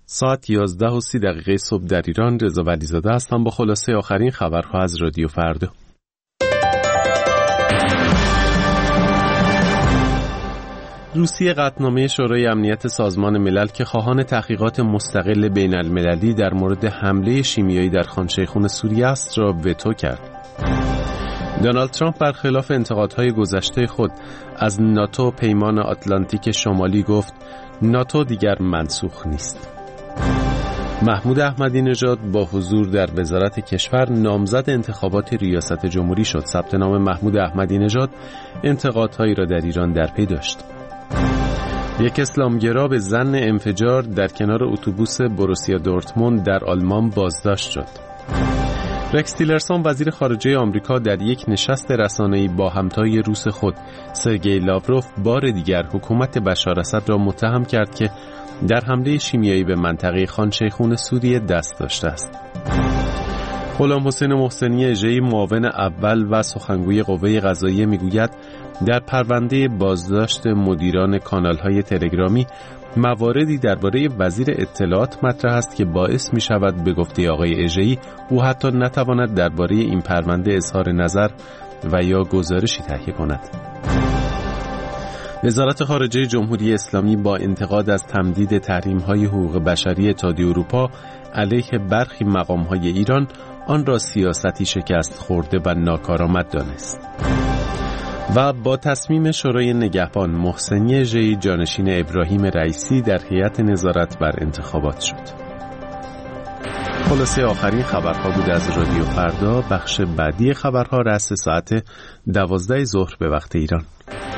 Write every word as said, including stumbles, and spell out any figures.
ساعت یازده و سی دقیقه صبح در ایران. رضا ولیزاده هستم با خلاصه آخرین خبرها از رادیو فردا. روسیه قطعنامه شورای امنیت سازمان ملل که خواهان تحقیقات مستقل بین المللی در مورد حمله شیمیایی در خان شیخون سوریه است را وتو کرد. دونالد ترامپ برخلاف انتقادهای گذشته خود از ناتو پیمان آتلانتیک شمالی گفت ناتو دیگر منسوخ نیست. محمود احمدی نژاد با حضور در وزارت کشور نامزد انتخابات ریاست جمهوری شد. ثبت نام محمود احمدی نژاد انتقادهایی را در ایران در پی داشت. یک اسلامگرا به ظن انفجار در کنار اتوبوس بروسیا دورتموند در آلمان بازداشت شد. رکس تیلرسون وزیر خارجه آمریکا در یک نشست رسانه‌ای با همتای روس خود سرگئی لاوروف بار دیگر حکومت بشار اسد را متهم کرد که در حمله شیمیایی به منطقه خان شیخون سوریه دست داشته است. غلام حسین محسنی اژه‌ای معاون اول و سخنگوی قوه قضاییه میگوید در پرونده بازداشت مدیران کانال‌های تلگرامی مواردی درباره وزیر اطلاعات مطرح است که باعث می شود به گفته آقای اژه‌ای او حتی نتواند درباره این پرونده اظهار نظر و یا گزارشی تهیه کند. وزارت خارجه جمهوری اسلامی با انتقاد از تمدید تحریم‌های حقوق بشری اتحادیه اروپا علیه برخی مقام‌های ایران آن را سیاستی شکست خورده و ناکارآمد دانست. و با تصمیم شورای نگهبان محسنی اژه‌ای جانشین ابراهیم رئیسی در هیئت نظارت بر انتخابات شد. خلاصه آخرین خبرها بود از رادیو فردا. بخش بعدی خبرها رأس ساعت دوازده ظهر به وقت ایران.